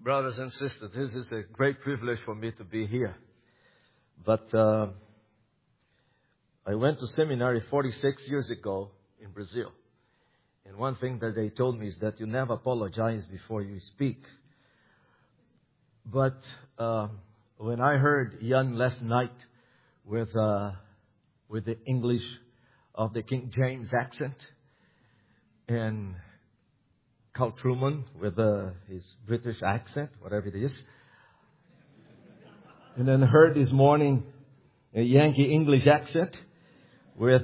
Brothers and sisters, this is a great privilege for me to be here. But I went to seminary 46 years ago in Brazil. And one thing that they told me is that you never apologize before you speak. But when I heard Jan last night with the English of the King James accent, and Carl Truman with his British accent, whatever it is. And then heard this morning a Yankee English accent with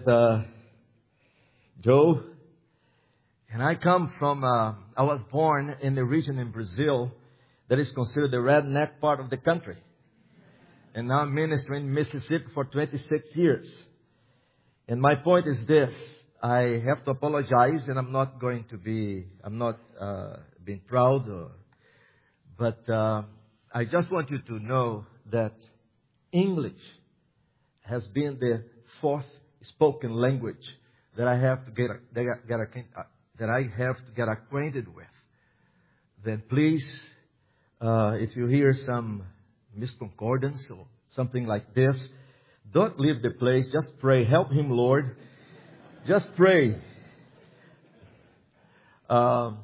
Joe. And I come from, I was born in the region in Brazil that is considered the redneck part of the country. And now I'm ministering in Mississippi for 26 years. And my point is this. I have to apologize, and I'm not being proud. But I just want you to know that English has been the fourth spoken language that I have to get acquainted with. Then please, if you hear some misconcordance or something like this, don't leave the place. Just pray. Help him, Lord. Just pray. My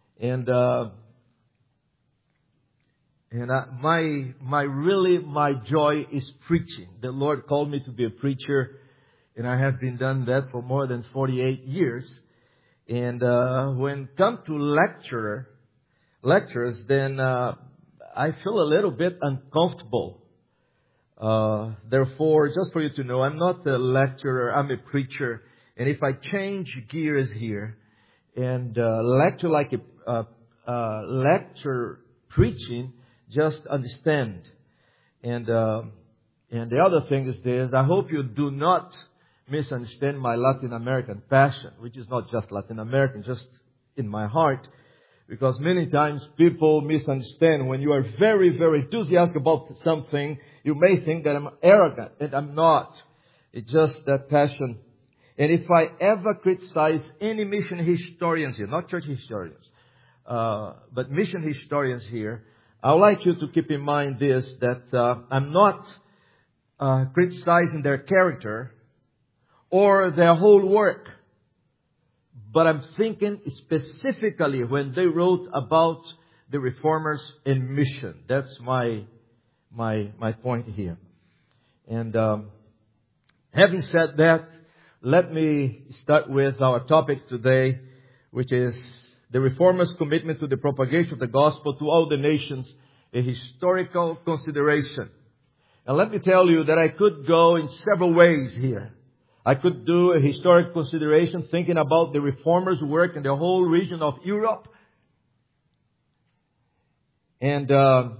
joy is preaching. The Lord called me to be a preacher, and I have been done that for more than 48 years. And when it comes to lectures, then I feel a little bit uncomfortable. Therefore, just for you to know, I'm not a lecturer, I'm a preacher. And if I change gears here and lecture like a lecture preaching, just understand. And the other thing is this: I hope you do not misunderstand my Latin American passion, which is not just Latin American, just in my heart. Because many times people misunderstand. When you are very, very enthusiastic about something, you may think that I'm arrogant, and I'm not. It's just that passion. And if I ever criticize any mission historians here, not church historians, but mission historians here, I would like you to keep in mind this, that I'm not criticizing their character or their whole work. But I'm thinking specifically when they wrote about the reformers and mission. That's my point here. And having said that, let me start with our topic today, which is the Reformers' commitment to the propagation of the gospel to all the nations, a historical consideration. And let me tell you that I could go in several ways here. I could do a historic consideration thinking about the Reformers' work in the whole region of Europe. And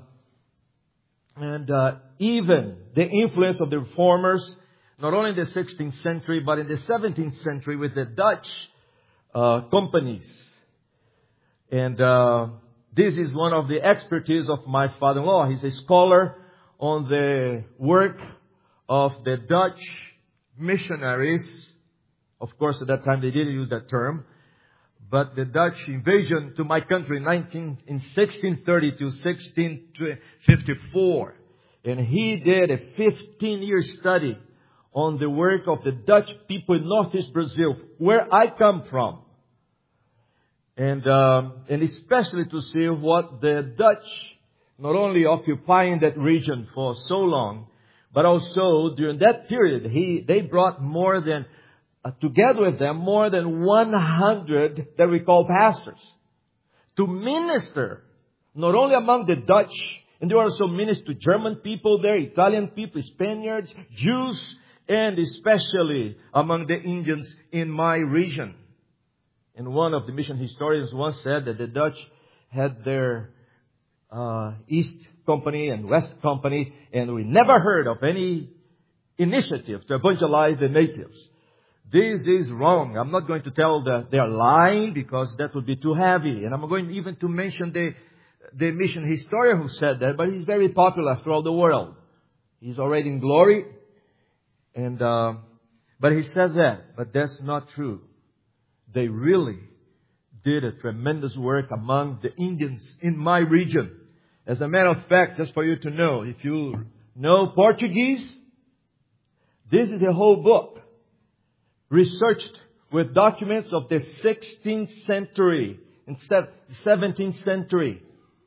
even the influence of the Reformers, not only in the 16th century, but in the 17th century with the Dutch companies. And this is one of the expertise of my father-in-law. He's a scholar on the work of the Dutch missionaries. Of course, at that time they didn't use that term. But the Dutch invasion to my country in 1630 to 1654. And he did a 15-year study on the work of the Dutch people in northeast Brazil, where I come from. And especially to see what the Dutch, not only occupying that region for so long, but also during that period, they brought more than, together with them, more than 100 that we call pastors to minister, not only among the Dutch, and they also ministered to German people there, Italian people, Spaniards, Jews, and especially among the Indians in my region. And one of the mission historians once said that the Dutch had their East Company and West Company, and we never heard of any initiative to evangelize the natives. This is wrong. I'm not going to tell that they are lying, because that would be too heavy. And I'm going even to mention the mission historian who said that, but he's very popular throughout the world. He's already in glory. And but he said that, but that's not true. They really did a tremendous work among the Indians in my region. As a matter of fact, just for you to know, if you know Portuguese, this is the whole book. Researched with documents of the 16th century and 17th century.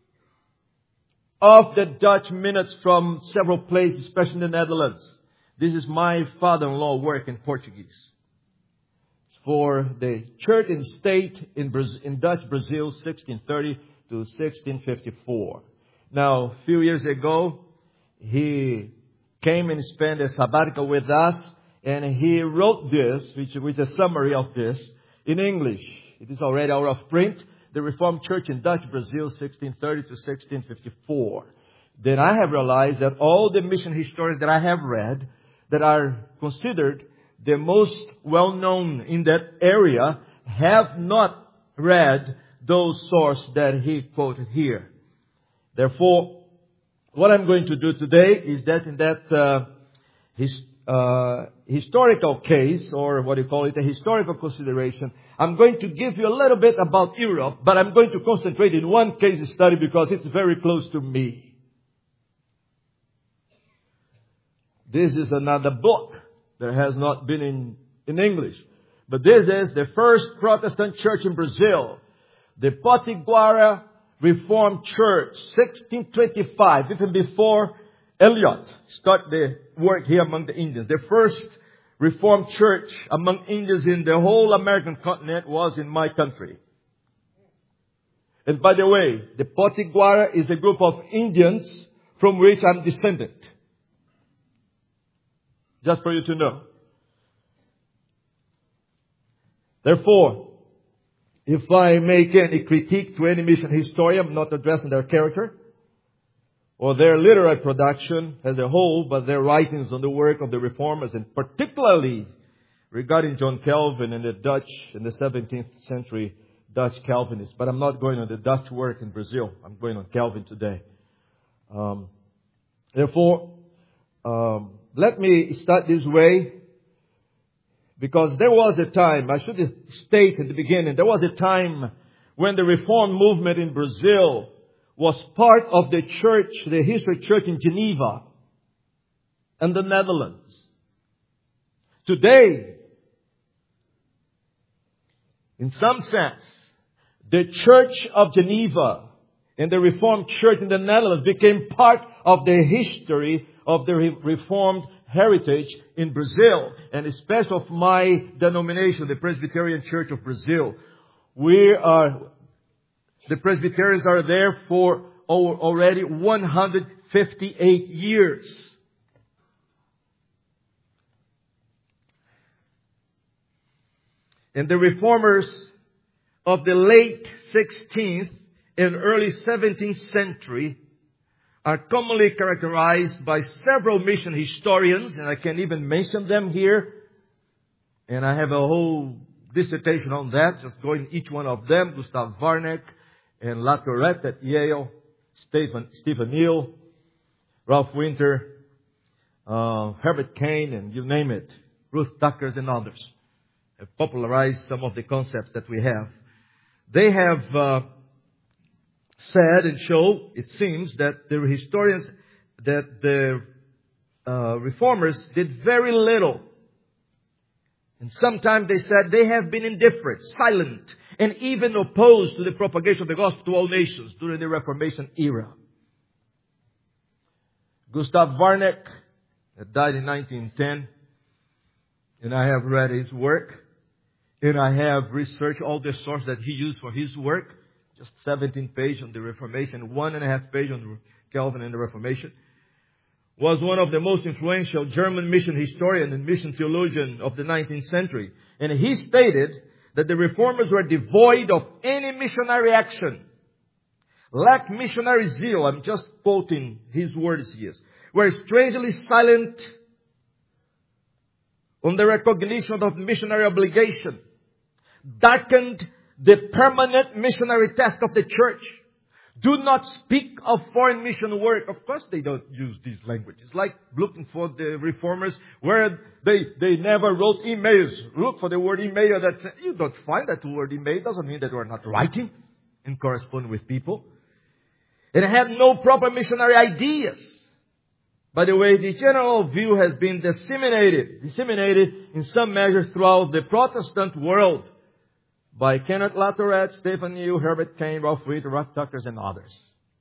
Of the Dutch minutes from several places, especially in the Netherlands. This is my father-in-law work in Portuguese. It's for the church and state in Dutch Brazil, 1630 to 1654. Now, a few years ago, he came and spent a sabbatical with us, and he wrote this, which is a summary of this, in English. It is already out of print. The Reformed Church in Dutch Brazil, 1630 to 1654. Then I have realized that all the mission historians that I have read, that are considered the most well-known in that area, have not read those sources that he quoted here. Therefore, what I'm going to do today is that in that historical case, or what do you call it, a historical consideration, I'm going to give you a little bit about Europe, but I'm going to concentrate in one case study because it's very close to me. This is another book that has not been in English. But this is the first Protestant church in Brazil. The Potiguara Reformed Church, 1625, even before Eliot started the work here among the Indians. The first Reformed church among Indians in the whole American continent was in my country. And by the way, the Potiguara is a group of Indians from which I'm descendant. Just for you to know. Therefore, if I make any critique to any mission historian, I'm not addressing their character or their literary production as a whole, but their writings on the work of the Reformers, and particularly regarding John Calvin and the Dutch in the 17th century Dutch Calvinists. But I'm not going on the Dutch work in Brazil. I'm going on Calvin today. Therefore, let me start this way, because there was a time, I should state at the beginning, there was a time when the Reform movement in Brazil was part of the church, the historic church in Geneva and the Netherlands. Today, in some sense, the Church of Geneva and the Reformed Church in the Netherlands became part of the history of the Reformed heritage in Brazil, and especially of my denomination, the Presbyterian Church of Brazil. The Presbyterians are there for already 158 years. And the Reformers of the late 16th and early 17th century are commonly characterized by several mission historians, and I can even mention them here. And I have a whole dissertation on that, just going each one of them. Gustav Warneck and Latourette at Yale, Stephen Neal, Ralph Winter, Herbert Kane, and you name it, Ruth Tuckers and others have popularized some of the concepts that we have. They have said and show, it seems, that the historians, that the Reformers did very little. And sometimes they said they have been indifferent, silent, and even opposed to the propagation of the gospel to all nations during the Reformation era. Gustav Warneck, that died in 1910, and I have read his work, and I have researched all the sources that he used for his work. Just 17 pages on the Reformation, 1.5 pages on Calvin and the Reformation. Was one of the most influential German mission historian and mission theologian of the 19th century. And he stated that the Reformers were devoid of any missionary action, lacked missionary zeal. I'm just quoting his words here. Were strangely silent on the recognition of missionary obligation, darkened the permanent missionary task of the church, do not speak of foreign mission work. Of course they don't use these languages. Like looking for the Reformers where they never wrote emails. Look for the word email. You don't find that word email. Doesn't mean that we're not writing and corresponding with people. and had no proper missionary ideas. By the way, the general view has been disseminated in some measure throughout the Protestant world by Kenneth Latourette, Stephen New, Herbert Kane, Ralph Reed, Ralph Tuckers, and others.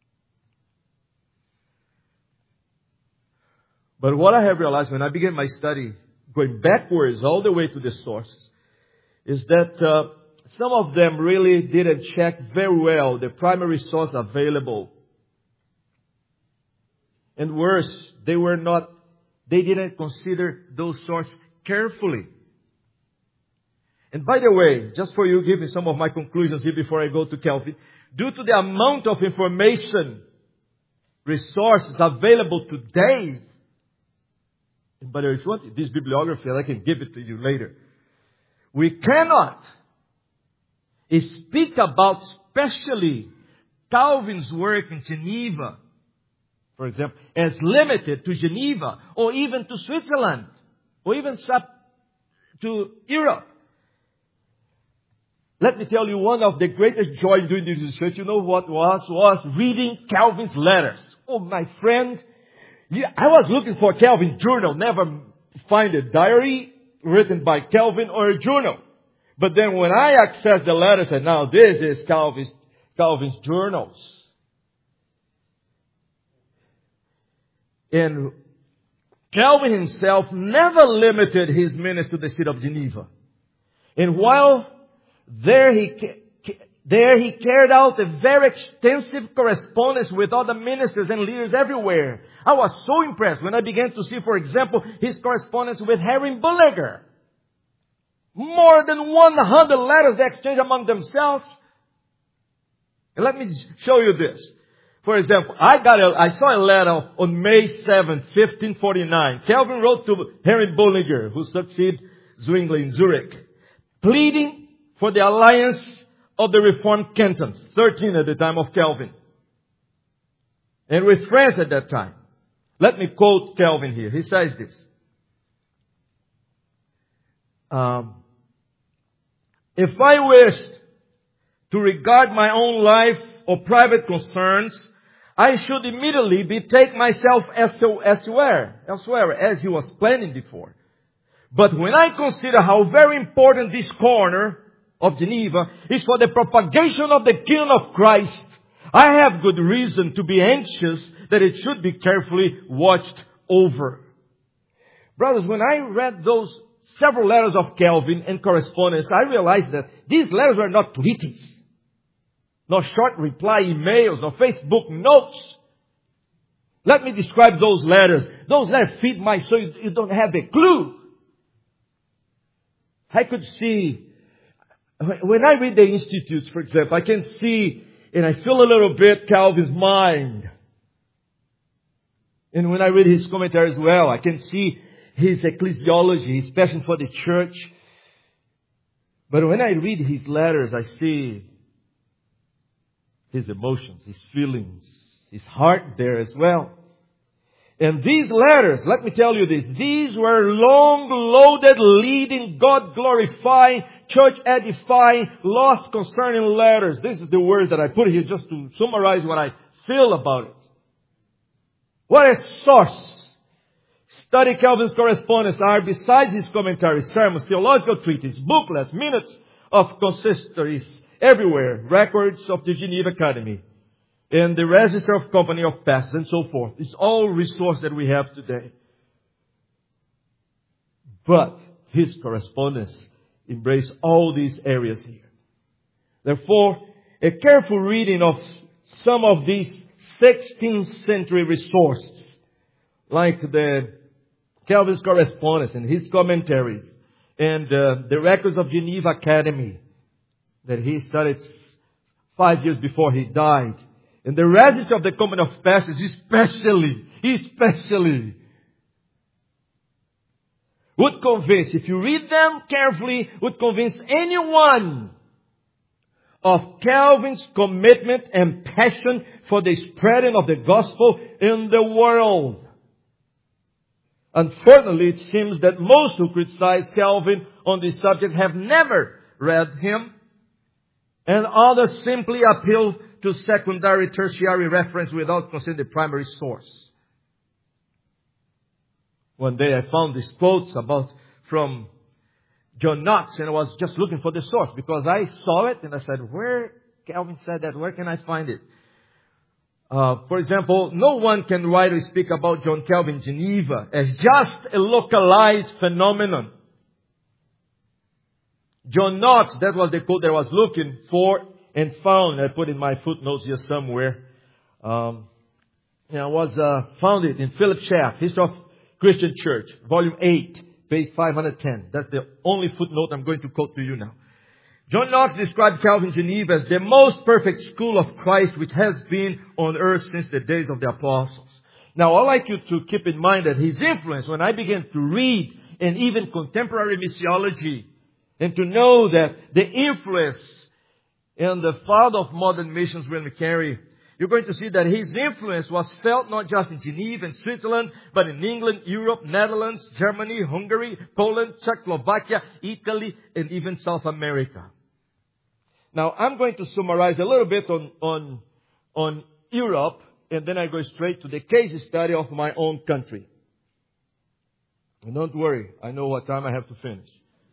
But what I have realized when I began my study, going backwards all the way to the sources, is that some of them really didn't check very well the primary source available. And worse, they didn't consider those sources carefully. And by the way, just for you, giving some of my conclusions here before I go to Calvin, due to the amount of information, resources available today, and by the way, if you want this bibliography, I can give it to you later. We cannot speak about especially Calvin's work in Geneva, for example, as limited to Geneva, or even to Switzerland, or even to Europe. Let me tell you, one of the greatest joys during this research, you know what was reading Calvin's letters. Oh, my friend, I was looking for Calvin's journal, never find a diary written by Calvin or a journal. But then when I accessed the letters, I said, now this is Calvin's journals. And Calvin himself never limited his ministry to the city of Geneva. And while there he carried out a very extensive correspondence with other ministers and leaders everywhere. I was so impressed when I began to see, for example, his correspondence with Herring Bullinger. More than 100 letters they exchanged among themselves. And let me show you this. For example, I saw a letter on May 7, 1549. Calvin wrote to Herring Bullinger, who succeeded Zwingli in Zurich, pleading for the alliance of the Reformed cantons, 13 at the time of Calvin, and with France at that time. Let me quote Calvin here. He says this. If I wished to regard my own life or private concerns, I should immediately betake myself elsewhere, as he was planning before. But when I consider how very important this corner of Geneva is for the propagation of the kingdom of Christ, I have good reason to be anxious that it should be carefully watched over. Brothers, when I read those several letters of Calvin and correspondence, I realized that these letters were not tweetings, nor short reply emails, nor Facebook notes. Let me describe those letters. Those letters feed my soul. You don't have a clue. I could see, when I read the Institutes, for example, I can see and I feel a little bit Calvin's mind. And when I read his commentary as well, I can see his ecclesiology, his passion for the church. But when I read his letters, I see his emotions, his feelings, his heart there as well. And these letters, let me tell you this, these were long-loaded, leading, God-glorifying, church-edifying, lost concerning letters. This is the word that I put here just to summarize what I feel about it. What a source! Study Calvin's correspondence are, besides his commentaries, sermons, theological treatises, booklets, minutes of consistories, everywhere, records of the Geneva Academy, and the Register of Company of Pastors, and so forth. It's all resource that we have today. But his correspondence embraces all these areas here. Therefore, a careful reading of some of these 16th century resources, like the Calvin's correspondence and his commentaries, and the records of Geneva Academy that he studied 5 years before he died, and the Register of the Company of Pastors especially would convince, if you read them carefully, would convince anyone of Calvin's commitment and passion for the spreading of the gospel in the world. Unfortunately, it seems that most who criticize Calvin on this subject have never read him, and others simply appeal to secondary, tertiary reference without considering the primary source. One day I found these quotes from John Knox, and I was just looking for the source because I saw it and I said, where Calvin said that? Where can I find it? For example, no one can rightly speak about John Calvin Geneva as just a localized phenomenon. John Knox, that was the quote that I was looking for and found. I put in my footnotes here somewhere. Was founded in Philip Schaff, History of Christian Church, Volume 8, page 510. That's the only footnote I'm going to quote to you now. John Knox described Calvin Geneva as the most perfect school of Christ which has been on earth since the days of the apostles. Now, I'd like you to keep in mind that his influence, when I began to read and even contemporary missiology, and to know that the influence in the father of modern missions, William Carey, you're going to see that his influence was felt not just in Geneva and Switzerland, but in England, Europe, Netherlands, Germany, Hungary, Poland, Czechoslovakia, Italy, and even South America. Now, I'm going to summarize a little bit on Europe, and then I go straight to the case study of my own country. And don't worry, I know what time I have to finish.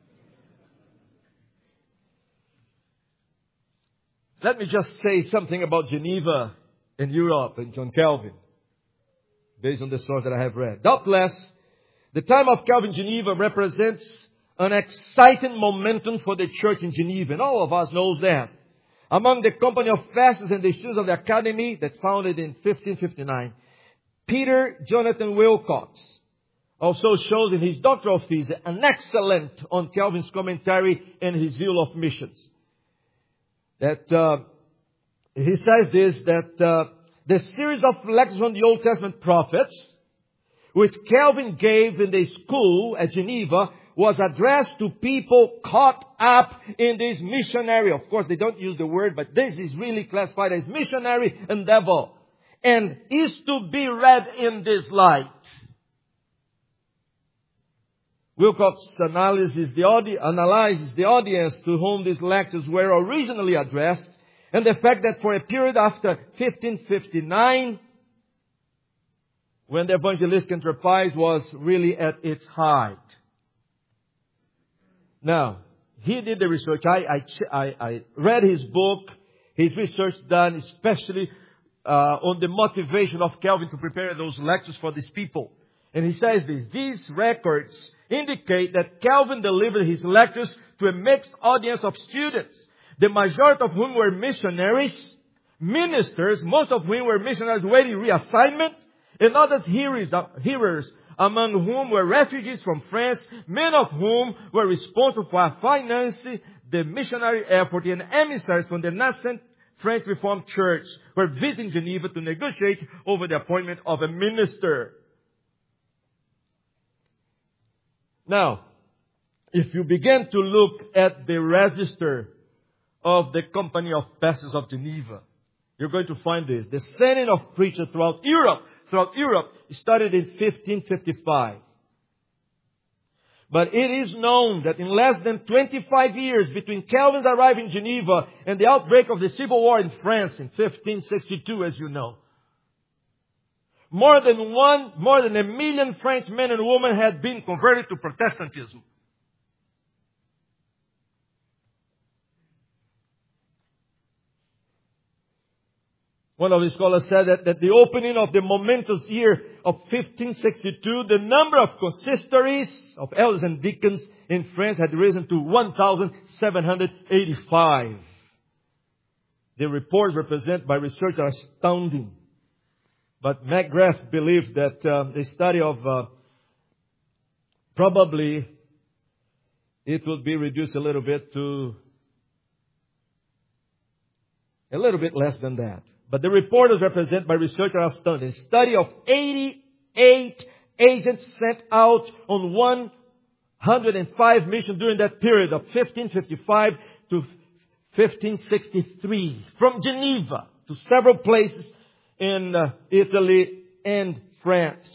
Let me just say something about Geneva and Europe and John Calvin, based on the source that I have read. Doubtless, the time of Calvin Geneva represents an exciting momentum for the church in Geneva, and all of us knows that. Among the company of Festus and the students of the academy that founded in 1559, Peter Jonathan Wilcox also shows in his doctoral thesis an excellent on Calvin's commentary and his view of missions. That he says this, that the series of lectures on the Old Testament prophets, which Calvin gave in the school at Geneva, was addressed to people caught up in this missionary. Of course, they don't use the word, but this is really classified as missionary endeavor, and is to be read in this light. Wilcox analyzes the audience to whom these lectures were originally addressed, and the fact that for a period after 1559, when the evangelistic enterprise was really at its height. Now, he did the research. I read his book, his research done especially on the motivation of Calvin to prepare those lectures for these people. And he says this, these records indicate that Calvin delivered his lectures to a mixed audience of students, the majority of whom were missionaries, ministers, most of whom were missionaries waiting reassignment, and others hearers, among whom were refugees from France, many of whom were responsible for financing the missionary effort, and emissaries from the nascent French Reformed Church were visiting Geneva to negotiate over the appointment of a minister. Now, if you begin to look at the register of the Company of Pastors of Geneva, you're going to find this. The sending of preachers throughout Europe started in 1555. But it is known that in less than 25 years between Calvin's arrival in Geneva and the outbreak of the Civil War in France in 1562, as you know, more than 1 million French men and women had been converted to Protestantism. One of the scholars said that at the opening of the momentous year of 1562, the number of consistories of elders and deacons in France had risen to 1,785. The reports represented by research are astounding. But McGrath believes that the study of probably it will be reduced a little bit to a little bit less than that. But the reporters represented by research are astounding. A study of 88 agents sent out on 105 missions during that period of 1555 to 1563. From Geneva to several places in Italy and France.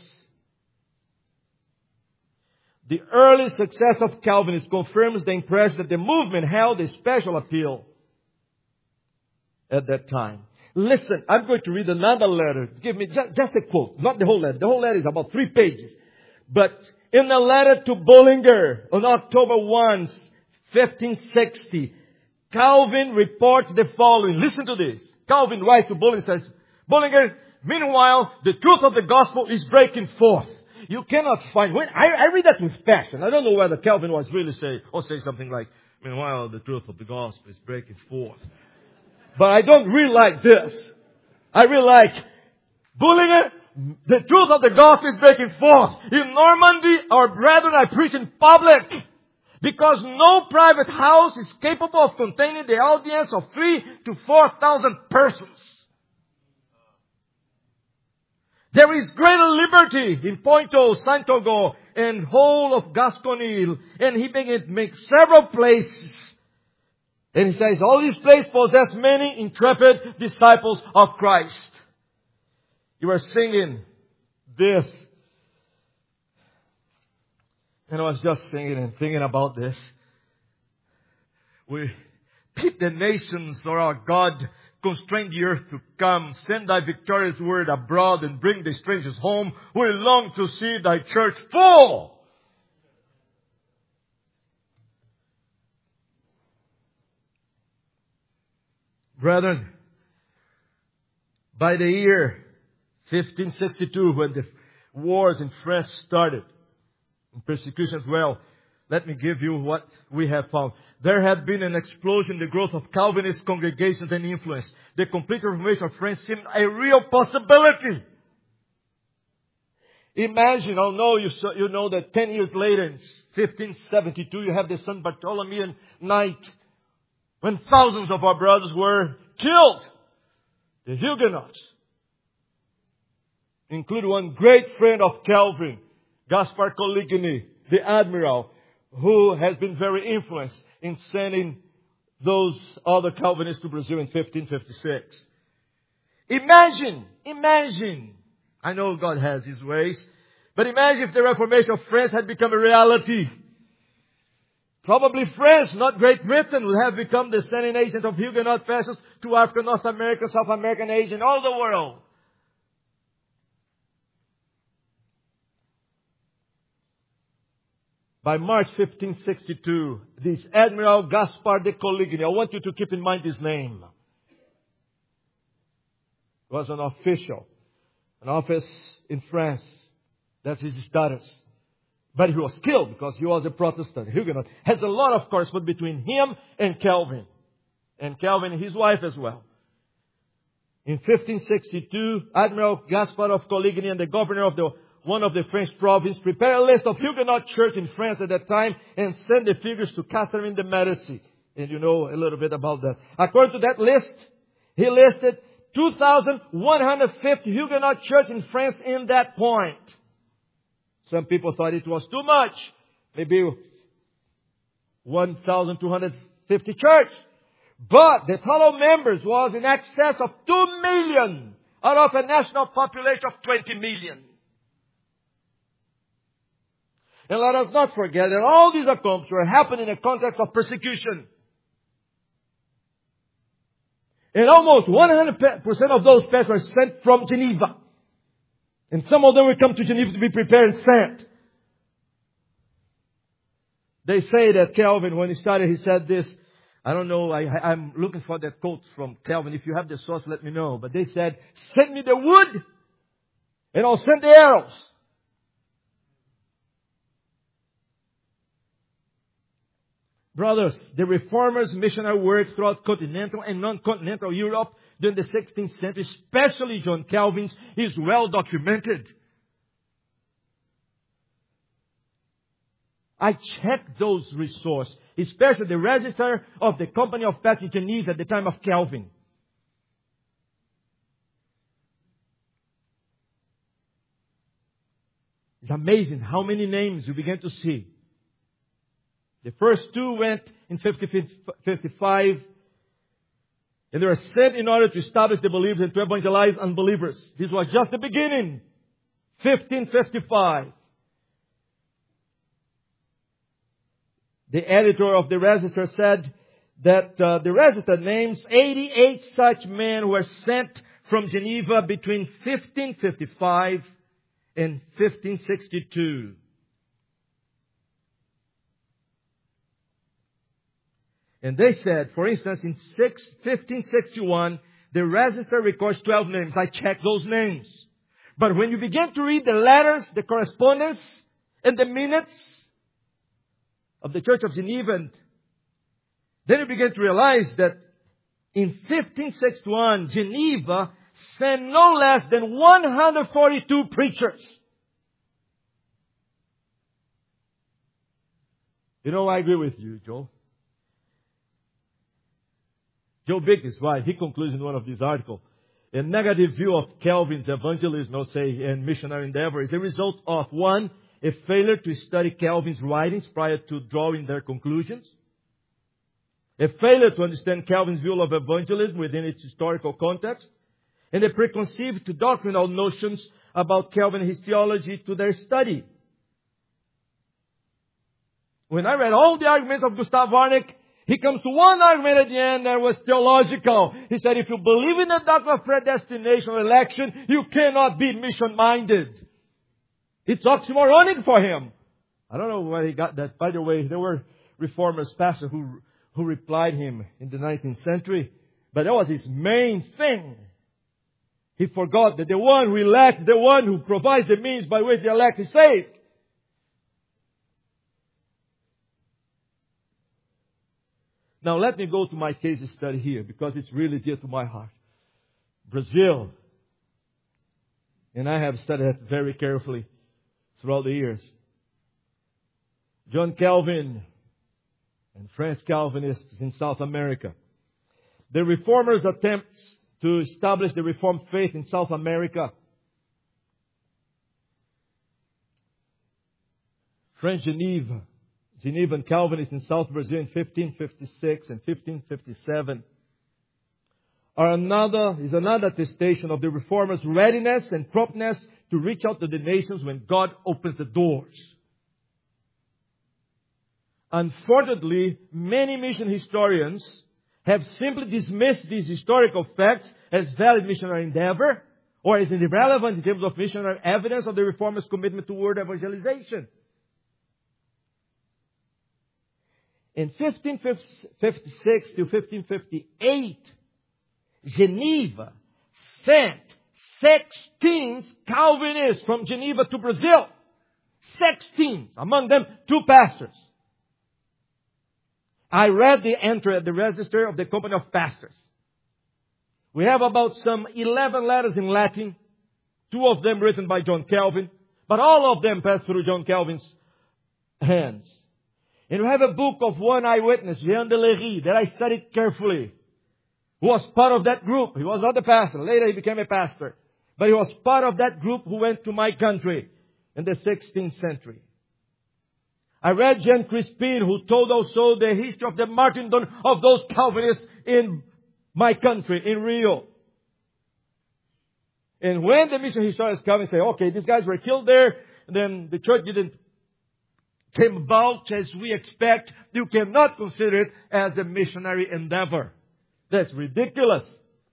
The early success of Calvinism confirms the impression that the movement held a special appeal at that time. Listen, I'm going to read another letter. Give me just a quote, not the whole letter. The whole letter is about 3 pages. But in a letter to Bullinger on October 1, 1560, Calvin reports the following. Listen to this. Calvin writes to Bullinger, says, Bullinger, meanwhile, the truth of the gospel is breaking forth. You cannot find... I read that with passion. I don't know whether Calvin was really saying something like, meanwhile, the truth of the gospel is breaking forth. But I don't really like this. I really like, Bullinger, the truth of the gospel is breaking forth. In Normandy, our brethren are preaching public. Because no private house is capable of containing the audience of 3,000 to 4,000 persons. There is greater liberty in Pointo, Saint-Ogo, and whole of Gascony. And he began to make several places. And he says, all these places possess many intrepid disciples of Christ. You are singing this. And I was just singing and thinking about this. We pit the nations, or our God, constrain the earth to come. Send thy victorious word abroad and bring the strangers home. We long to see thy church full. Brethren, by the year 1562, when the wars in France started, and persecution as well, let me give you what we have found. There had been an explosion in the growth of Calvinist congregations and influence. The complete reformation of France seemed a real possibility. Imagine, you know that 10 years later, in 1572, you have the St. Bartholomew night, when thousands of our brothers were killed. The Huguenots. Include one great friend of Calvin, Gaspar Coligny, the admiral, who has been very influenced in sending those other Calvinists to Brazil in 1556. Imagine. I know God has His ways, but imagine if the Reformation of France had become a reality. Probably France, not Great Britain, would have become the sending agent of Huguenot pastors to Africa, North America, South America, and Asia, and all the world. By March 1562, this Admiral Gaspar de Coligny, I want you to keep in mind his name, was an official, an office in France. That's his status. But he was killed because he was a Protestant. Huguenot. Has a lot of correspondence between him and Calvin. And Calvin and his wife as well. In 1562, Admiral Gaspar of Coligny and the governor of one of the French provinces prepared a list of Huguenot church in France at that time and sent the figures to Catherine de Medici. And you know a little bit about that. According to that list, he listed 2,150 Huguenot churches in France in that point. Some people thought it was too much. Maybe 1,250 churches. But the total members was in excess of 2 million out of a national population of 20 million. And let us not forget that all these accomplishments were happening in a context of persecution. And almost 100% of those pastors were sent from Geneva. And some of them will come to Geneva to be prepared and sent. They say that Calvin, when he started, he said this. I don't know, I'm looking for that quote from Calvin. If you have the source, let me know. But they said, send me the wood and I'll send the arrows. Brothers, the Reformers' missionary work throughout continental and non-continental Europe during the 16th century, especially John Calvin's, is well documented. I checked those resources, especially the register of the Company of Pastors in Geneva at the time of Calvin. It's amazing how many names you begin to see. The first two went in 1555. And they were sent in order to establish the believers and to evangelize unbelievers. This was just the beginning. 1555. The editor of the Register said that the Register names 88 such men were sent from Geneva between 1555 and 1562. And they said, for instance, in 1561, the Register records 12 names. I checked those names. But when you begin to read the letters, the correspondence, and the minutes of the Church of Geneva, then you begin to realize that in 1561, Geneva sent no less than 142 preachers. You know, I agree with you, Joe. Joe Bick is right. He concludes in one of these articles, a negative view of Calvin's evangelism, and missionary endeavor is a result of, one, a failure to study Calvin's writings prior to drawing their conclusions, a failure to understand Calvin's view of evangelism within its historical context, and a preconceived doctrinal notions about Calvin and his theology to their study. When I read all the arguments of Gustav Warneck, he comes to one argument at the end that was theological. He said, if you believe in the doctrine of predestination or election, you cannot be mission-minded. It's oxymoronic for him. I don't know where he got that. By the way, there were reformers pastors who replied him in the 19th century. But that was his main thing. He forgot that the one who elects, the one who provides the means by which the elect is saved. Now let me go to my case study here because it's really dear to my heart. Brazil. And I have studied it very carefully throughout the years. John Calvin and French Calvinists in South America. The Reformers' attempts to establish the Reformed faith in South America. French Genevan Calvinists in South Brazil in 1556 and 1557 is another attestation of the Reformers' readiness and promptness to reach out to the nations when God opens the doors. Unfortunately, many mission historians have simply dismissed these historical facts as valid missionary endeavor or as irrelevant in terms of missionary evidence of the Reformers' commitment toward evangelization. In 1556 to 1558, Geneva sent 16 Calvinists from Geneva to Brazil. 16, among them 2 pastors. I read the entry at the register of the Company of Pastors. We have about some 11 letters in Latin, 2 of them written by John Calvin, but all of them passed through John Calvin's hands. And we have a book of one eyewitness, Jean de Lery, that I studied carefully, who was part of that group. He was not a pastor. Later he became a pastor. But he was part of that group who went to my country in the 16th century. I read Jean Crispin, who told also the history of the martyrdom of those Calvinists in my country, in Rio. And when the mission historians come and say, okay, these guys were killed there, and then the church didn't came about as we expect, you cannot consider it as a missionary endeavor. That's ridiculous.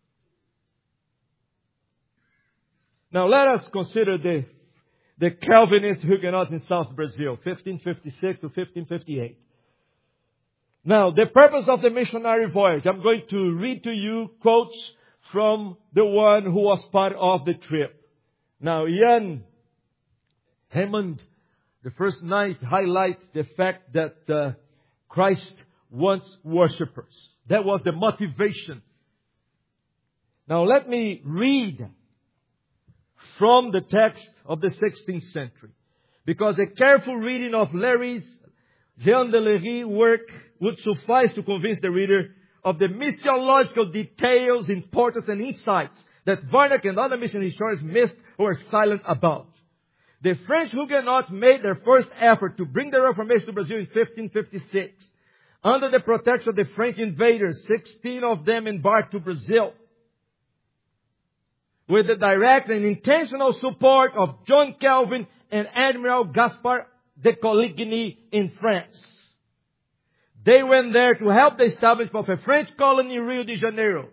Now let us consider the Calvinist Huguenots in South Brazil, 1556 to 1558. Now, the purpose of the missionary voyage, I'm going to read to you quotes from the one who was part of the trip. Now, Ian Hammond, the first night, highlight the fact that Christ wants worshippers. That was the motivation. Now let me read from the text of the 16th century. Because a careful reading of Jean de Lery work would suffice to convince the reader of the missiological details, importance and insights that Warneck and other mission historians missed or were silent about. The French Huguenots made their first effort to bring the Reformation to Brazil in 1556. Under the protection of the French invaders, 16 of them embarked to Brazil with the direct and intentional support of John Calvin and Admiral Gaspard de Coligny in France. They went there to help the establishment of a French colony in Rio de Janeiro.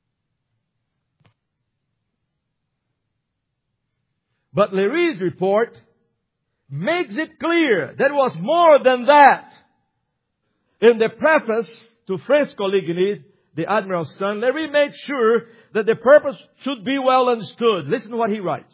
But Léry's report makes it clear that it was more than that. In the preface to French Coligny, the Admiral's son, Léry made sure that the purpose should be well understood. Listen to what he writes.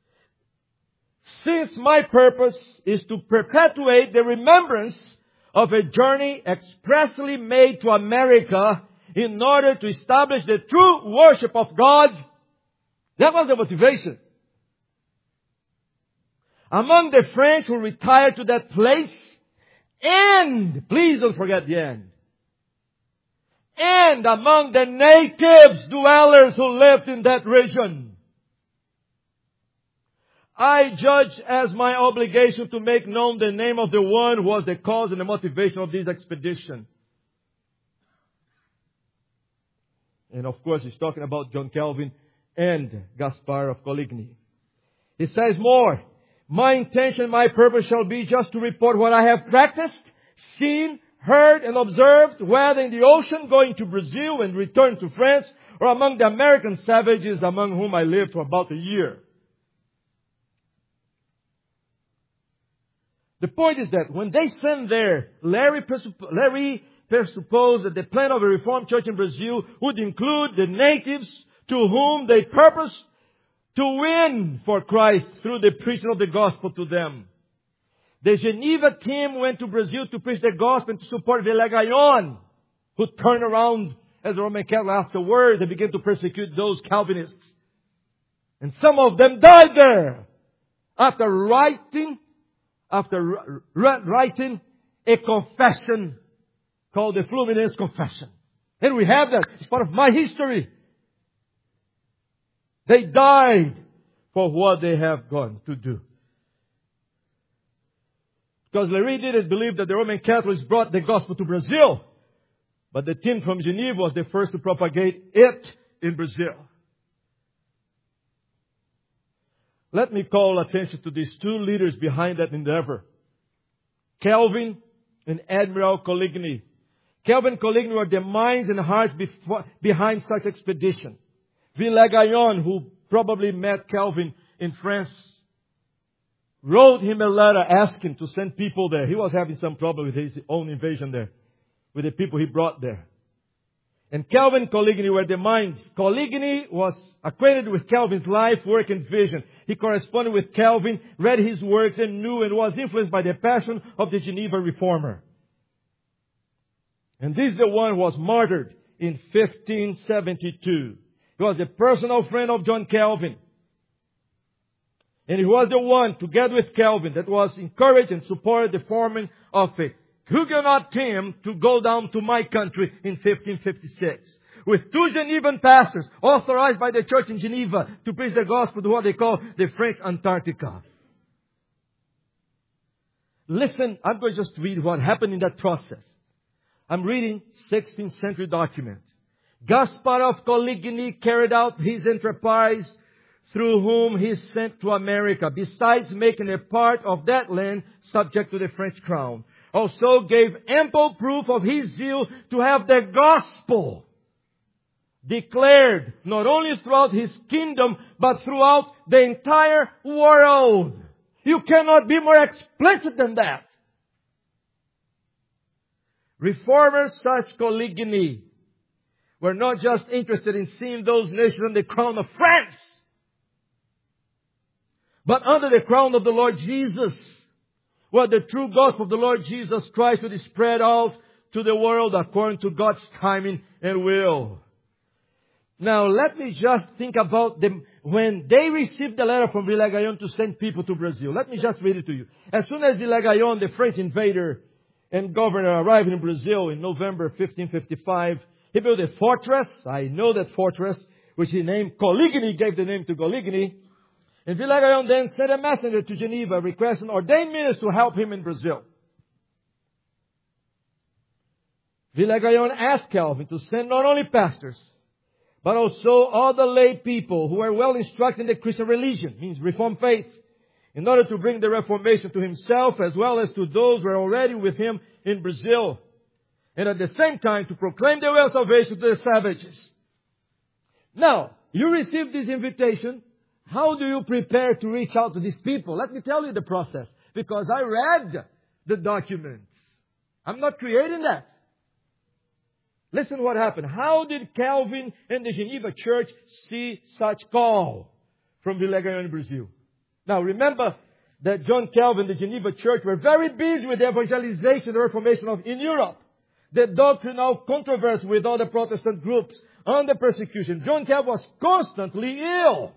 Since my purpose is to perpetuate the remembrance of a journey expressly made to America in order to establish the true worship of God, that was the motivation. Among the French who retired to that place, and, please don't forget the end, and among the natives, dwellers who lived in that region, I judge as my obligation to make known the name of the one who was the cause and the motivation of this expedition. And of course, he's talking about John Calvin and Gaspar of Coligny. He says more. My intention, my purpose shall be just to report what I have practiced, seen, heard, and observed, whether in the ocean, going to Brazil and return to France, or among the American savages among whom I lived for about a year. The point is that when they sent there, Léry presupposed that the plan of a Reformed church in Brazil would include the natives to whom they purposed to win for Christ through the preaching of the gospel to them. The Geneva team went to Brazil to preach the gospel and to support Villagaion, who turned around as a Roman Catholic afterward. They began to persecute those Calvinists. And some of them died there after writing a confession called the Fluminense Confession. And we have that. It's part of my history. They died for what they have gone to do. Because Léry didn't believe that the Roman Catholics brought the gospel to Brazil. But the team from Geneva was the first to propagate it in Brazil. Let me call attention to these two leaders behind that endeavor. Calvin and Admiral Coligny. Calvin and Coligny were the minds and hearts behind such expedition. Villagaion, who probably met Calvin in France, wrote him a letter asking to send people there. He was having some problem with his own invasion there, with the people he brought there. And Calvin and Coligny were the minds. Coligny was acquainted with Calvin's life, work, and vision. He corresponded with Calvin, read his works, and knew and was influenced by the passion of the Geneva reformer. And this is the one who was martyred in 1572. He was a personal friend of John Calvin. And he was the one, together with Calvin, that was encouraged and supported the forming of a Huguenot team to go down to my country in 1556. With two Genevan pastors authorized by the church in Geneva to preach the gospel to what they call the French Antarctica. Listen, I'm going to just read what happened in that process. I'm reading 16th century document. Gaspar of Coligny carried out his enterprise through whom he sent to America, besides making a part of that land subject to the French crown. Also gave ample proof of his zeal to have the gospel declared not only throughout his kingdom, but throughout the entire world. You cannot be more explicit than that. Reformers such Coligny were not just interested in seeing those nations on the crown of France, but under the crown of the Lord Jesus, where the true gospel of the Lord Jesus Christ would be spread out to the world according to God's timing and will. Now, let me just think about them when they received the letter from Villagaion to send people to Brazil. Let me just read it to you. As soon as Villagaion, the French invader and governor, arrived in Brazil in November 1555, he built a fortress. I know that fortress, which he named Coligny, gave the name to Coligny. And Villagaion then sent a messenger to Geneva requesting ordained ministers to help him in Brazil. Villagaion asked Calvin to send not only pastors, but also all the lay people who were well instructed in the Christian religion, means Reformed faith, in order to bring the Reformation to himself as well as to those who were already with him in Brazil. and at the same time to proclaim the way of salvation to the savages. Now, you receive this invitation. How do you prepare to reach out to these people? Let me tell you the process, because I read the documents. I'm not creating that. Listen what happened. How did Calvin and the Geneva Church see such call from Villegagnon in Brazil? Now remember that John Calvin and the Geneva Church were very busy with the evangelization, the Reformation in Europe. The doctrinal controversy with other Protestant groups under persecution. John Calvin was constantly ill.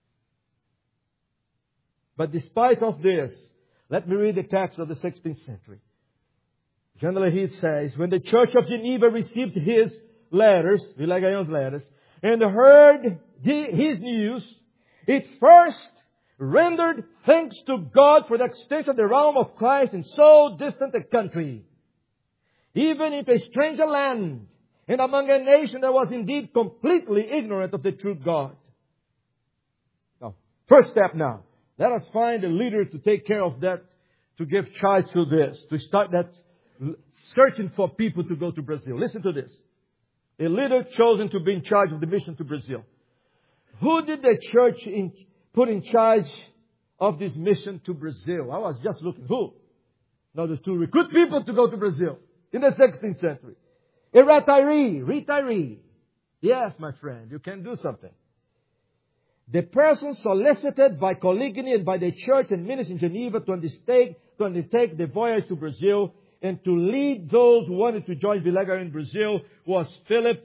But despite of this, let me read the text of the 16th century. Jean de Lahide says, when the Church of Geneva received his letters, Villegagnon's letters, and heard his news, it first rendered thanks to God for the extension of the realm of Christ in so distant a country, even in a stranger land, and among a nation that was indeed completely ignorant of the true God. Now, first step now. Let us find a leader to take care of that, to give charge to this, to start that searching for people to go to Brazil. Listen to this. A leader chosen to be in charge of the mission to Brazil. Who did the church put in charge of this mission to Brazil? I was just looking. Who? Now there's to recruit people to go to Brazil in the 16th century. A retiree. Yes, my friend, you can do something. The person solicited by Coligny and by the church and ministers in Geneva to undertake the voyage to Brazil and to lead those who wanted to join Villegagnon in Brazil was Philip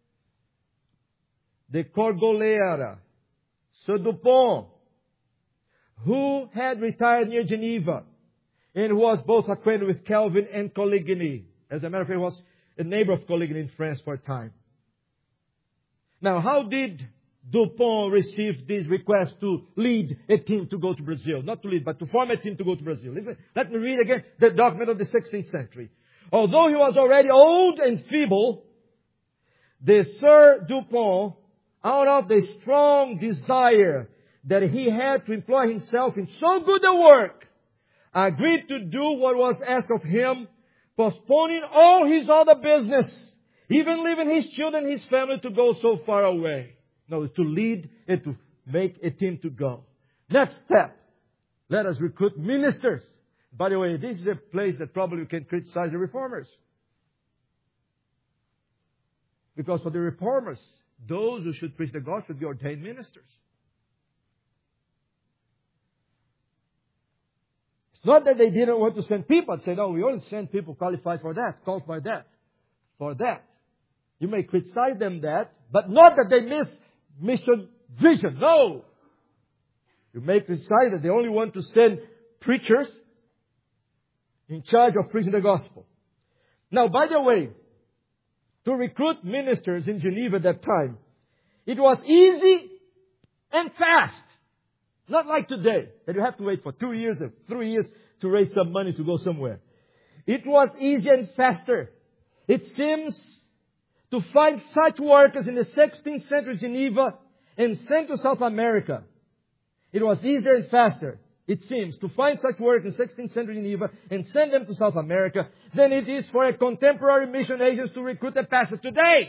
de Corgoleira, Sir Dupont, who had retired near Geneva and who was both acquainted with Calvin and Coligny. As a matter of fact, he was a neighbor of Coligny in France for a time. Now, how did Dupont received this request to lead a team to go to Brazil? Not to lead, but to form a team to go to Brazil. Let me read again the document of the 16th century. Although he was already old and feeble, the Sir Dupont, out of the strong desire that he had to employ himself in so good a work, agreed to do what was asked of him, postponing all his other business, even leaving his children, his family to go so far away. No, to lead and to make a team to go. Next step. Let us recruit ministers. By the way, this is a place that probably you can criticize the reformers. Because for the reformers, those who should preach the gospel should be ordained ministers. It's not that they didn't want to send people and say, no, we only send people qualified for that, called by that, for that. You may criticize them that, but not that they miss mission vision. No. You may criticize that they only want to send preachers in charge of preaching the gospel. Now, by the way, to recruit ministers in Geneva at that time, it was easy and fast. Not like today, that you have to wait for 2 years or 3 years to raise some money to go somewhere. It was easier and faster. It seems to find such workers in the 16th century Geneva and send to South America. It was easier and faster, it seems, to find such workers in 16th century Geneva and send them to South America than it is for a contemporary mission agent to recruit a pastor today.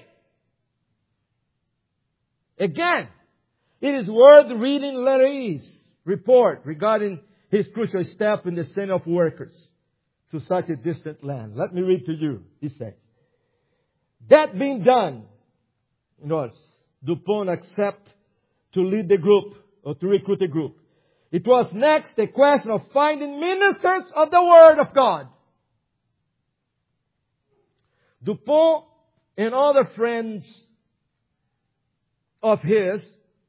Again, it is worth reading Lery's report regarding his crucial step in the sending of workers to such a distant land. Let me read to you, he says. That being done, Dupont accepted to lead the group or to recruit a group. It was next a question of finding ministers of the Word of God. Dupont and other friends of his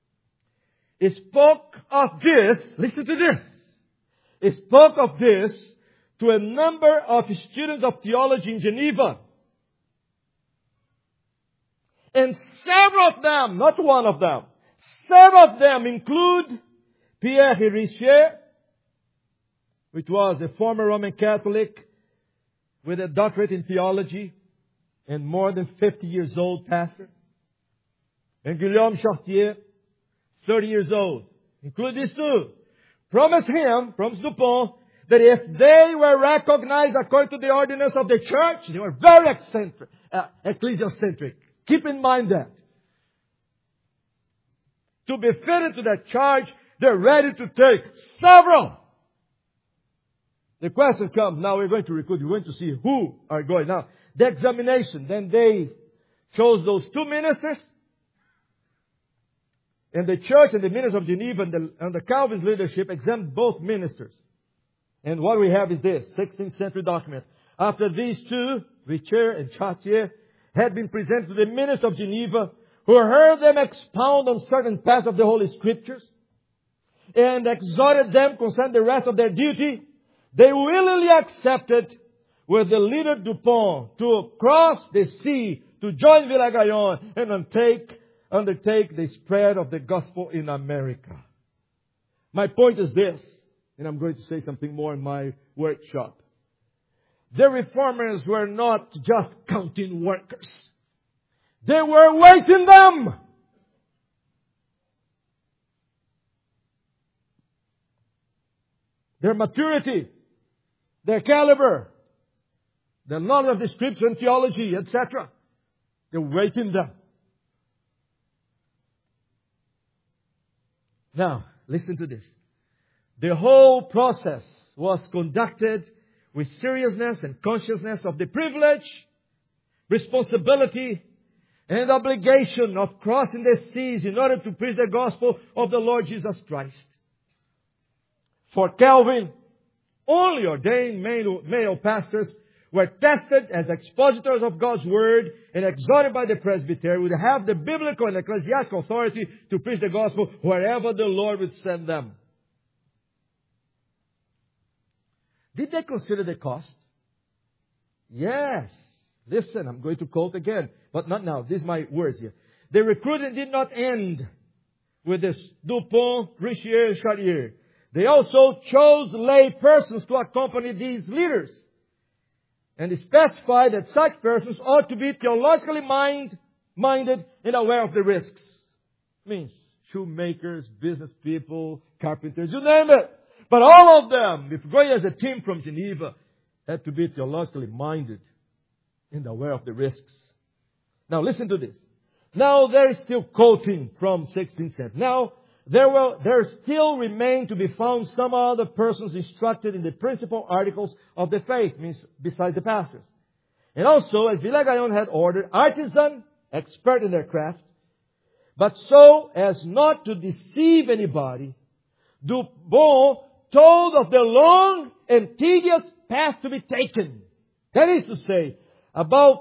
spoke of this, listen to this, he spoke of this to a number of students of theology in Geneva. And several of them, not one of them, several of them include Pierre Richer, which was a former Roman Catholic with a doctorate in theology and more than 50 years old pastor. And Guillaume Chartier, 30 years old. Include these two. Promise Dupont, that if they were recognized according to the ordinance of the church, they were very ecclesiacentric. Keep in mind that. To be fitted to that charge, they're ready to take several. The question comes, now we're going to recruit, we're going to see who are going. Now, the examination, then they chose those 2 ministers. And the church and the ministers of Geneva and the Calvinist leadership examined both ministers. And what we have is this, 16th century document. After these 2, Richer and Chartier, had been presented to the ministers of Geneva, who heard them expound on certain parts of the Holy Scriptures, and exhorted them concerning the rest of their duty, they willingly accepted with the leader Dupont to cross the sea, to join Villagaillon, and undertake the spread of the gospel in America. My point is this, and I'm going to say something more in my workshop. The reformers were not just counting workers. They were weighting them. Their maturity, their caliber, their knowledge of the Scripture and theology, etc. They're weighting them. Now, listen to this. The whole process was conducted with seriousness and consciousness of the privilege, responsibility, and obligation of crossing the seas in order to preach the gospel of the Lord Jesus Christ. For Calvin, only ordained male pastors were tested as expositors of God's Word and exhorted by the presbytery would have the biblical and ecclesiastical authority to preach the gospel wherever the Lord would send them. Did they consider the cost? Yes. Listen, I'm going to quote again, but not now. These are my words here. The recruiting did not end with this Dupont, Richer, and Chartier. They also chose lay persons to accompany these leaders. And specified that such persons ought to be theologically minded and aware of the risks. Means shoemakers, business people, carpenters, you name it. But all of them, if going as a team from Geneva, had to be theologically minded and aware of the risks. Now listen to this. Now there is still quoting from 16th century. Now there still remain to be found some other persons instructed in the principal articles of the faith, means besides the pastors. And also, as Villagaillon had ordered, artisan, expert in their craft, but so as not to deceive anybody, Dupont told of the long and tedious path to be taken. That is to say, about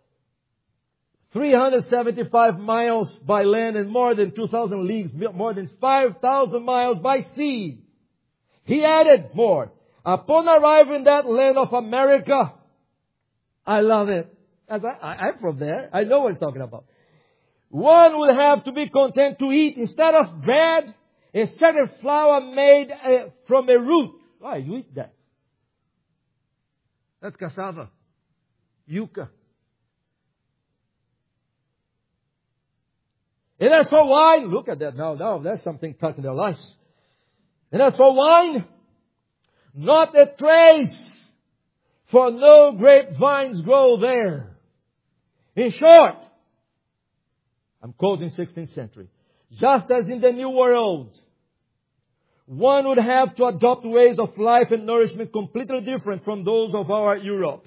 375 miles by land and more than 2,000 leagues, more than 5,000 miles by sea. He added more. Upon arriving in that land of America, I love it. As I'm from there. I know what he's talking about. One will have to be content to eat, instead of bread, a certain flour made from a root. Why, you eat that? That's cassava. Yucca. And as for wine, look at that now, there's something touching their lives. And as for wine, not a trace, for no grapevines grow there. In short, I'm quoting 16th century, just as in the New World, one would have to adopt ways of life and nourishment completely different from those of our Europe.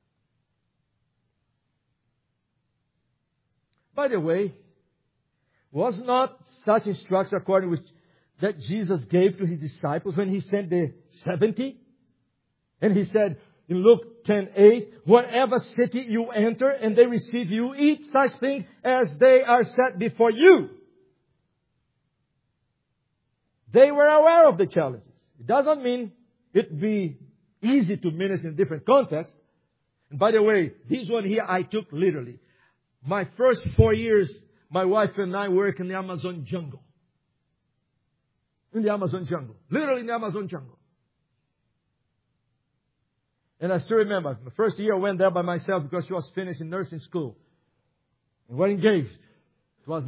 By the way, was not such instruction according which that Jesus gave to His disciples when He sent the 70? And He said in Luke 10:8, whatever city you enter and they receive you, eat such things as they are set before you. They were aware of the challenges. It doesn't mean it'd be easy to minister in different contexts. And by the way, this one here I took literally. My first 4 years, my wife and I work in the Amazon jungle. In the Amazon jungle. Literally in the Amazon jungle. And I still remember, the first year I went there by myself because she was finishing nursing school. And we're engaged. It was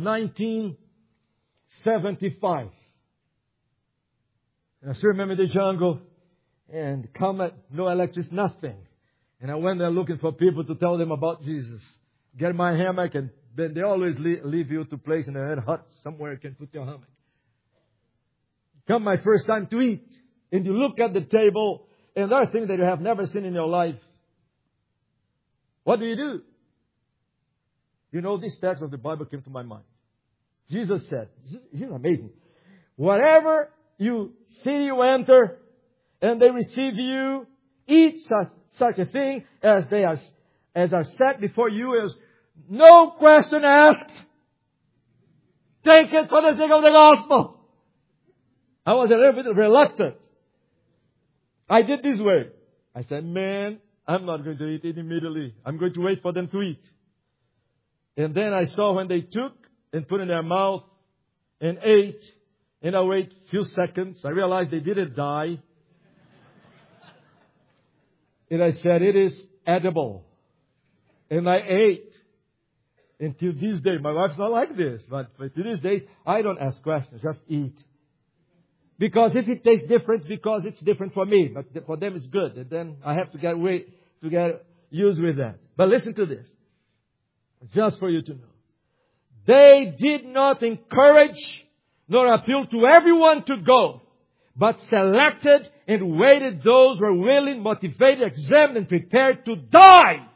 1975. And I still remember the jungle. And come at no electricity, nothing. And I went there looking for people to tell them about Jesus. Get my hammock, and then they always leave you to place in a hut somewhere you can put your hammock. Come my first time to eat. And you look at the table, and there are things that you have never seen in your life. What do? You know, this text of the Bible came to my mind. Jesus said, this is amazing. Whatever city you enter, and they receive you, eat such a thing as are set before you, is no question asked. Take it for the sake of the gospel. I was a little bit reluctant. I did this way. I said, man, I'm not going to eat it immediately. I'm going to wait for them to eat. And then I saw when they took and put in their mouth and ate, and I wait a few seconds. I realized they didn't die. And I said, it is edible. And I ate. Until this day, my wife's not like this, but to these days, I don't ask questions, just eat. Because if it tastes different, because it's different for me, but for them it's good. And then I have to get used with that. But listen to this. Just for you to know. They did not encourage nor appeal to everyone to go, but selected and waited those who were willing, motivated, examined, and prepared to die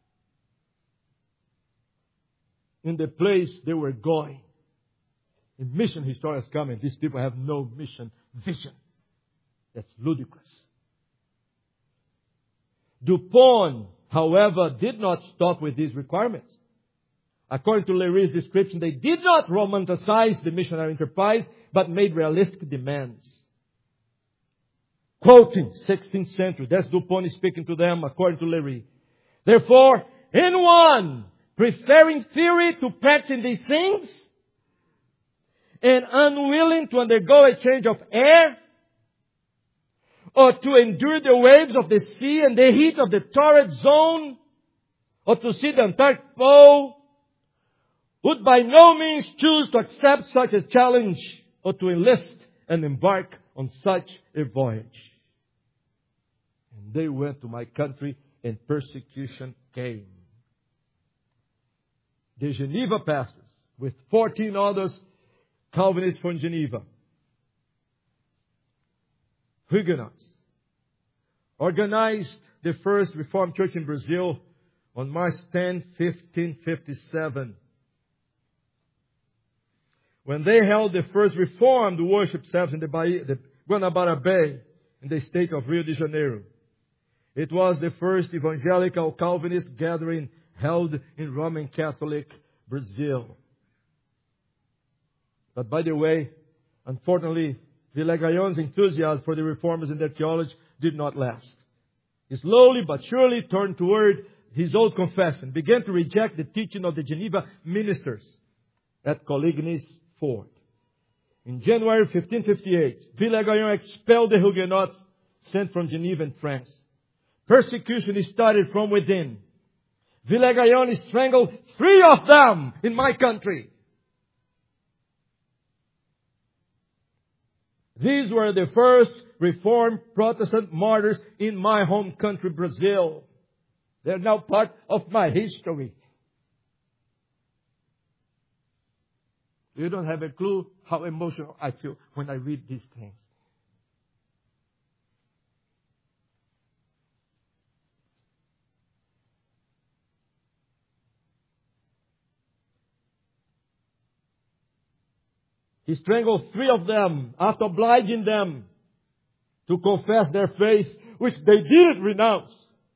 in the place they were going. In mission historians come, and these people have no mission vision. That's ludicrous. Dupont, however, did not stop with these requirements. According to Leary's description, they did not romanticize the missionary enterprise, but made realistic demands. Quoting 16th century, that's Dupont speaking to them according to Leary. Therefore, anyone preferring theory to practicing these things, and unwilling to undergo a change of air, or to endure the waves of the sea and the heat of the torrid zone, or to see the Antarctic Pole, would by no means choose to accept such a challenge, or to enlist and embark on such a voyage. And they went to my country, and persecution came. The Geneva pastors, with 14 others, Calvinists from Geneva, Huguenots, organized the first Reformed church in Brazil on March 10, 1557. When they held the first Reformed worship service in the Guanabara Bay in the state of Rio de Janeiro. It was the first evangelical Calvinist gathering held in Roman Catholic Brazil. But by the way, unfortunately, Villegaion's enthusiasm for the reformers in their theology did not last. He slowly but surely turned toward his old confession, began to reject the teaching of the Geneva ministers at Coligny's fort. In January 1558, Villegayon expelled the Huguenots sent from Geneva and France. Persecution started from within. Villegayon strangled 3 of them in my country. These were the first Reformed Protestant martyrs in my home country, Brazil. They're now part of my history. You don't have a clue how emotional I feel when I read these things. He strangled 3 of them after obliging them to confess their faith, which they didn't renounce.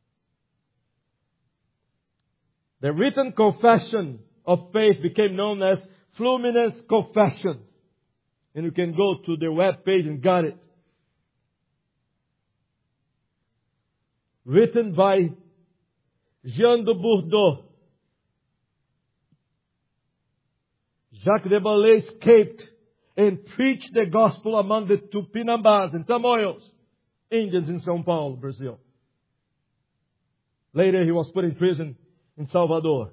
The written confession of faith became known as Fluminense Confession. And you can go to their web page and got it. Written by Jean de Bourdeaux. Jacques de Ballet escaped and preached the gospel among the Tupinambás and Tamoios, Indians in São Paulo, Brazil. Later he was put in prison in Salvador.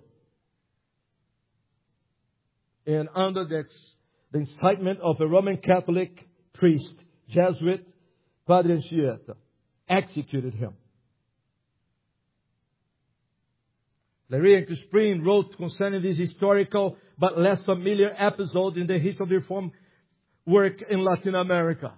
And under the incitement of a Roman Catholic priest, Jesuit, Padre Anchieta, executed him. Leary and Crispin wrote concerning this historical but less familiar episode in the history of the Reformed work in Latin America.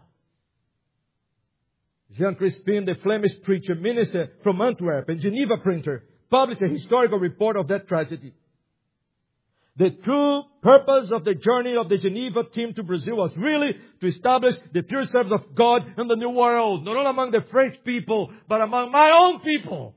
Jean Crispin, the Flemish preacher, minister from Antwerp and Geneva printer, published a historical report of that tragedy. The true purpose of the journey of the Geneva team to Brazil was really to establish the pure service of God in the New World, not only among the French people, but among my own people.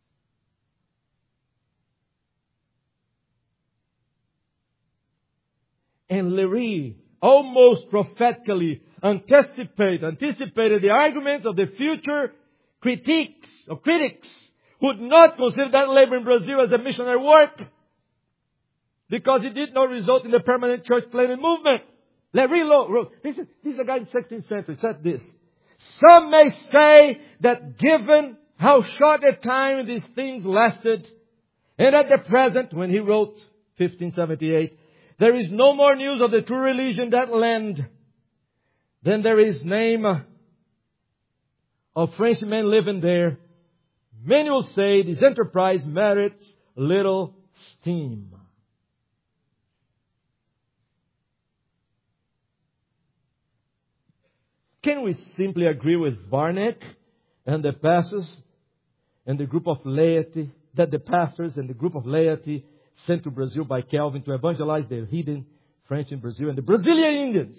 And Leary almost prophetically anticipated the arguments of the future critics who would not consider that labor in Brazil as a missionary work because it did not result in the permanent church planting movement. Leary wrote, this is a guy in the 16th century, said this. Some may say that given how short a time these things lasted, and at the present, when he wrote 1578, there is no more news of the true religion in that land than there is name of Frenchmen living there. Many will say this enterprise merits little steam. Can we simply agree with Varnick and the pastors and the group of laity, that the pastors and the group of laity sent to Brazil by Calvin to evangelize the hidden French in Brazil and the Brazilian Indians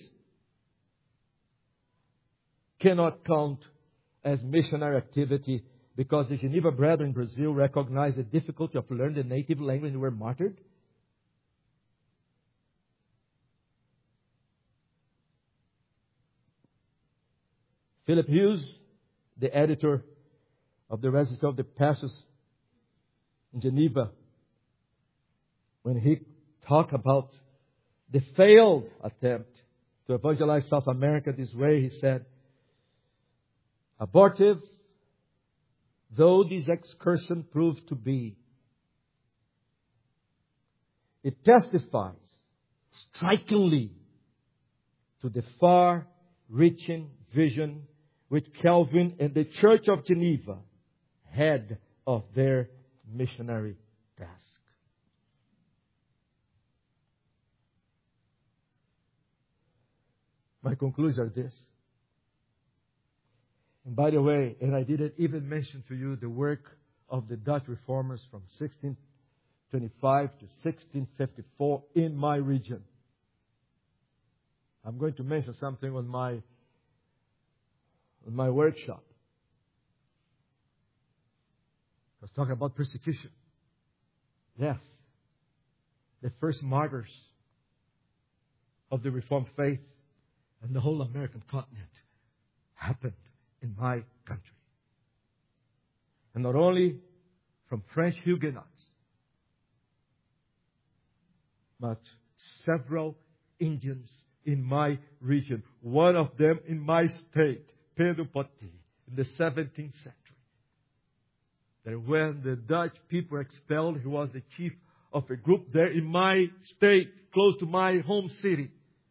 cannot count as missionary activity because the Geneva Brethren in Brazil recognized the difficulty of learning the native language and were martyred? Philip Hughes, the editor of the Register of the Pastors in Geneva, when he talked about the failed attempt to evangelize South America this way, he said, abortive though this excursion proved to be, it testifies strikingly to the far-reaching vision which Calvin and the Church of Geneva had of their missionary task. My conclusions are this. And by the way, and I didn't even mention to you the work of the Dutch reformers from 1625 to 1654 in my region. I'm going to mention something on my workshop. I was talking about persecution. Yes. The first martyrs of the Reformed faith and the whole American continent happened in my country. And not only from French Huguenots, but several Indians in my region. One of them in my state, Pedro Potti, in the 17th century. That when the Dutch people were expelled, he was the chief of a group there in my state, close to my home city.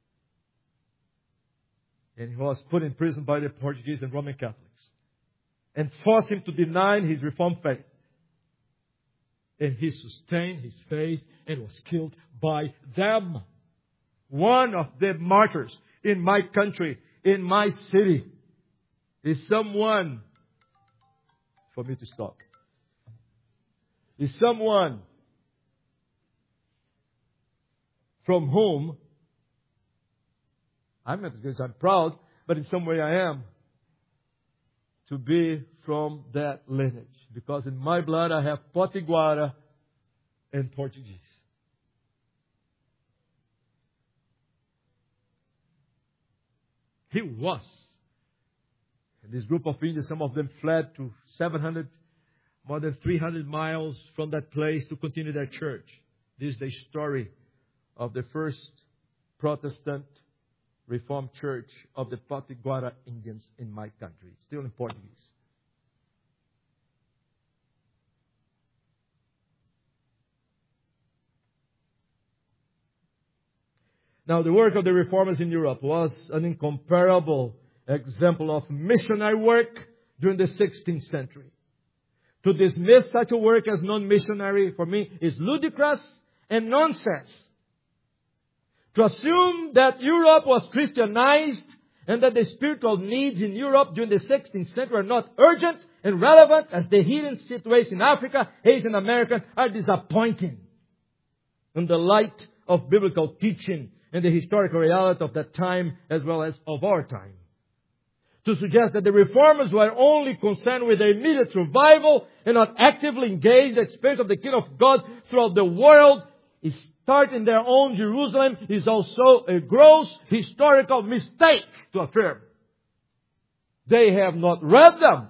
And he was put in prison by the Portuguese and Roman Catholics. And forced him to deny his Reformed faith. And he sustained his faith and was killed by them. One of the martyrs in my country, in my city, is someone, for me to stop, is someone from whom I'm not because I'm proud, but in some way I am to be from that lineage. Because in my blood I have Potiguara and Portuguese. He was. And this group of Indians, some of them fled to more than 300 miles from that place to continue their church. This is the story of the first Protestant Reformed Church of the Potiguara Indians in my country. It's still in Portuguese. Now, the work of the Reformers in Europe was an incomparable example of missionary work during the 16th century. To dismiss such a work as non-missionary, for me, is ludicrous and nonsense. To assume that Europe was Christianized and that the spiritual needs in Europe during the 16th century are not urgent and relevant as the hidden situation in Africa, Asia, and America are disappointing in the light of biblical teaching and the historical reality of that time as well as of our time. To suggest that the reformers were only concerned with their immediate survival and not actively engaged in the experience of the kingdom of God throughout the world, is start in their own Jerusalem, is also a gross historical mistake to affirm. They have not read them.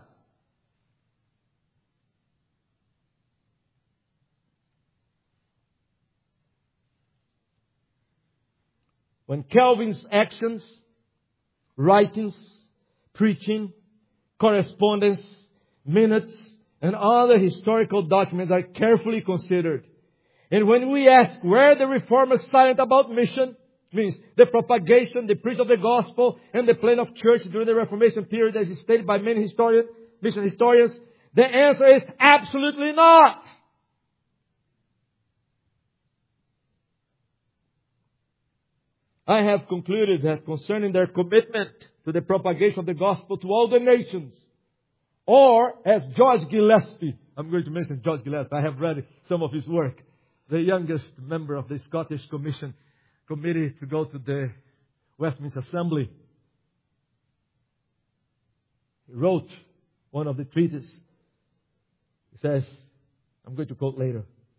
When Calvin's actions, writings, preaching, correspondence, minutes, and other historical documents are carefully considered, and when we ask where the Reformers silent about mission, means the propagation, the preaching of the gospel, and the plan of church during the Reformation period as is stated by many mission historians, the answer is absolutely not. I have concluded that concerning their commitment to the propagation of the gospel to all the nations, or as George Gillespie, I'm going to mention George Gillespie, I have read some of his work, the youngest member of the Scottish Committee to go to the Westminster Assembly. He wrote one of the treatises. He says, I'm going to quote later,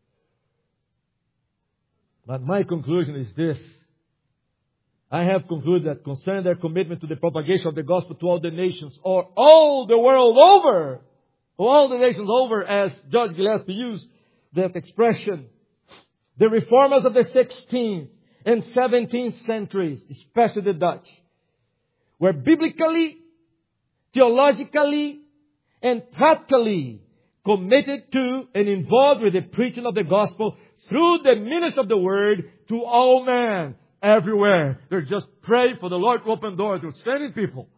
but my conclusion is this: I have concluded that concerning their commitment to the propagation of the gospel to all the nations, or all the world over, or all the nations over, as George Gillespie used that expression, the reformers of the 16th and 17th centuries, especially the Dutch, were biblically, theologically, and practically committed to and involved with the preaching of the gospel through the ministry of the word to all men. Everywhere. They're just praying for the Lord to open doors to sending people.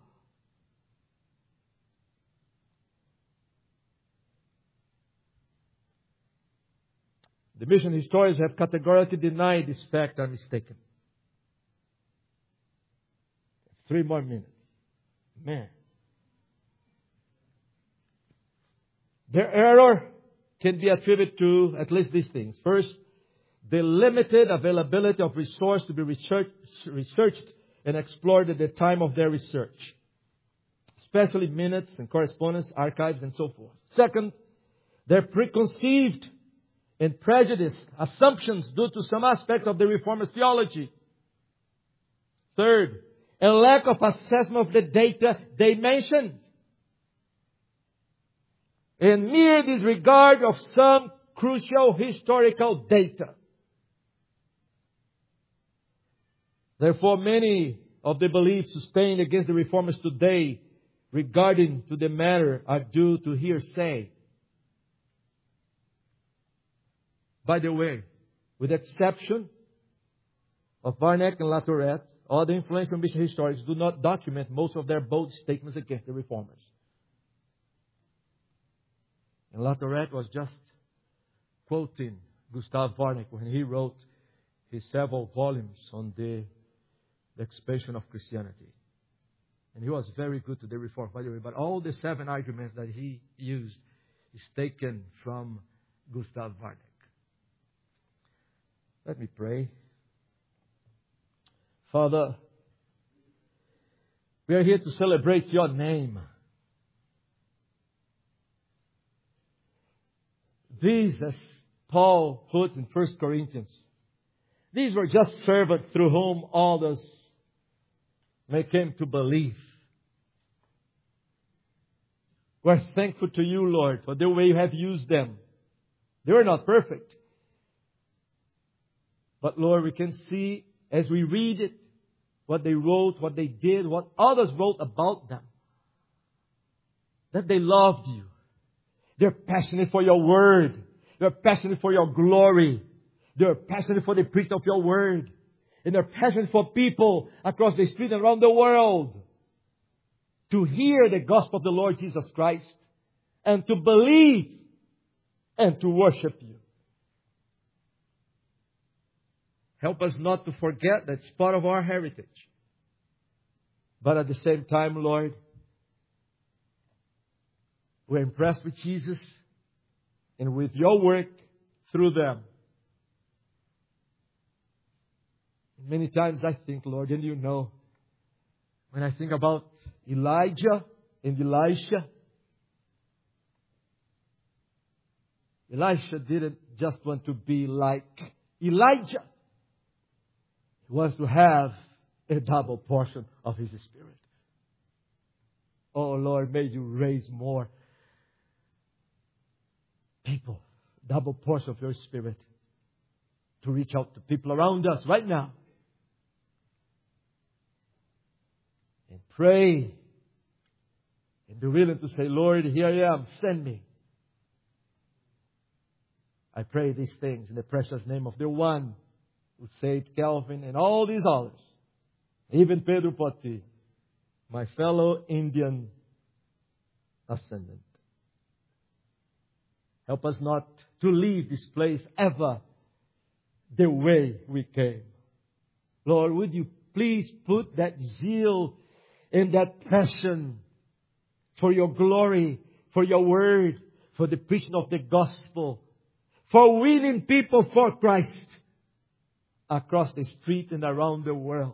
The mission historians have categorically denied this fact are mistaken. 3 more minutes. Man. Their error can be attributed to at least these things. First, the limited availability of resources to be researched and explored at the time of their research, especially minutes and correspondence, archives, and so forth. Second, their preconceived and prejudiced assumptions due to some aspect of the Reformers' theology. Third, a lack of assessment of the data they mentioned, and mere disregard of some crucial historical data. Therefore, many of the beliefs sustained against the Reformers today regarding to the matter are due to hearsay. By the way, with the exception of Varnek and Latourette, other influential mission historians do not document most of their bold statements against the Reformers. And Latourette was just quoting Gustav Varnek when he wrote his several volumes on the expansion of Christianity. And he was very good to the Reform, by the way. But all the 7 arguments that he used is taken from Gustav Varnek. Let me pray. Father, we are here to celebrate your name. These, as Paul puts in 1 Corinthians, these were just servants through whom others may come to believe. We're thankful to you, Lord, for the way you have used them. They were not perfect. But Lord, we can see as we read it, what they wrote, what they did, what others wrote about them, that they loved you. They're passionate for your word. They're passionate for your glory. They're passionate for the preaching of your word. And they're passionate for people across the street and around the world. to hear the gospel of the Lord Jesus Christ and to believe and to worship you. Help us not to forget that it's part of our heritage. But at the same time, Lord, we're impressed with Jesus and with your work through them. Many times I think, Lord, and you know, when I think about Elijah and Elisha, Elisha didn't just want to be like Elijah. He wants to have a double portion of His Spirit. Oh Lord, may you raise more people, double portion of your Spirit, to reach out to people around us right now. And pray. And be willing to say, Lord, here I am, send me. I pray these things in the precious name of the one who saved Calvin and all these others. Even Pedro Poti, my fellow Indian ascendant. Help us not to leave this place ever the way we came. Lord, would you please put that zeal and that passion for your glory, for your word, for the preaching of the gospel, for winning people for Christ across the street and around the world.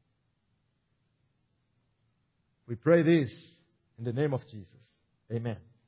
We pray this in the name of Jesus. Amen.